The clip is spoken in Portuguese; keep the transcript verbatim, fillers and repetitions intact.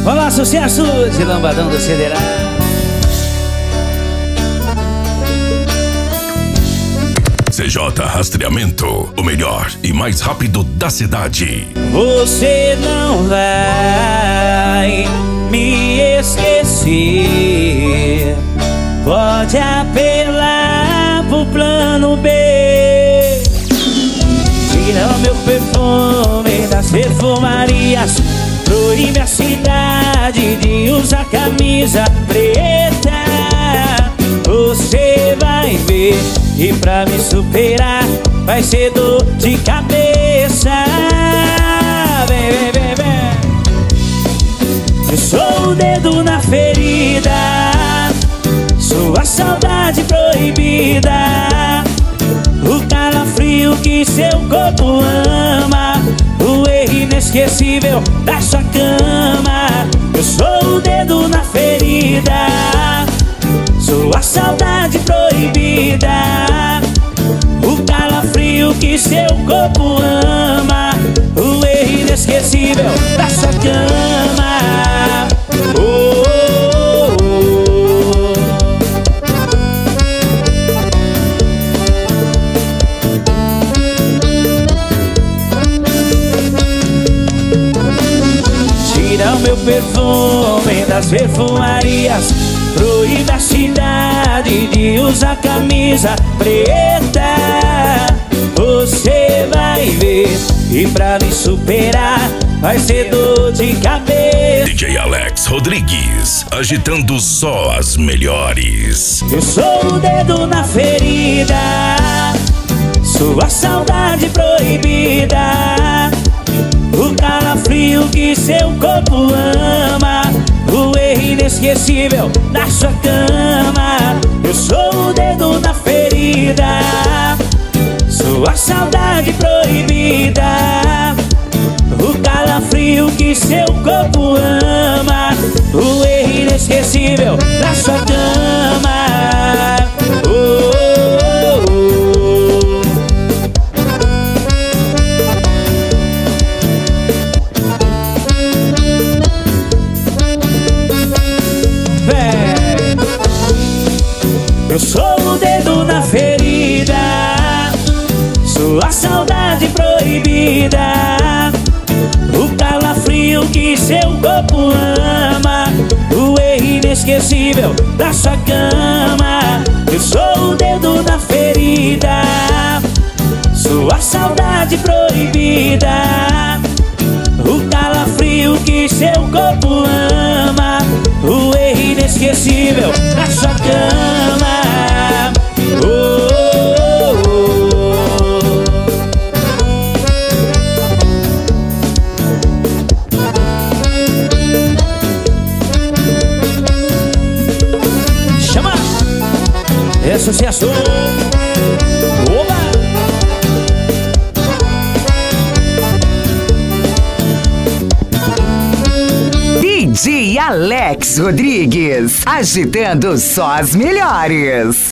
Olá, sucesso de Lambadão do Cederá. C J Rastreamento, o melhor e mais rápido da cidade. Você não vai me esquecer. Pode apelar pro plano B. Tira o meu perfume das perfumarias. Proíbe a cidade de usar camisa preta. Você vai ver, e pra me superar vai ser dor de cabeça. Vem, vem, vem, vem. Eu sou o dedo na ferida, sou a saudade proibida, o calafrio que seu corpo ama, o erro inesquecível da sua cama. Eu sou o dedo na ferida, sou a saudade proibida, o calafrio que seu corpo ama, o erro inesquecível da sua cama. Oh, oh, oh. Tira o meu perfume das perfumarias. Proíbe a cidade de usar camisa preta. Você vai ver, e pra me superar vai ser dor de cabeça. D J Alex Rodrigues, agitando só as melhores. Eu sou o dedo na ferida, sou a saudade proibida, o calafrio que seu corpo ama, o erro inesquecível da sua cama. Eu sou o dedo na ferida, sou a saudade proibida, o calafrio que seu corpo ama, o erro inesquecível da sua cama. Oh, oh, oh. Eu sou o dedo na ferida, sou a saudade proibida, o calafrio que seu corpo ama, o erro inesquecível da sua cama. Eu sou o dedo na ferida, sou a saudade proibida, o calafrio que seu corpo ama, o erro inesquecível da sua cama. Oh, oh, oh. Chama! É sucesso! Oba! D J Alex Rodrigues, agitando só as melhores.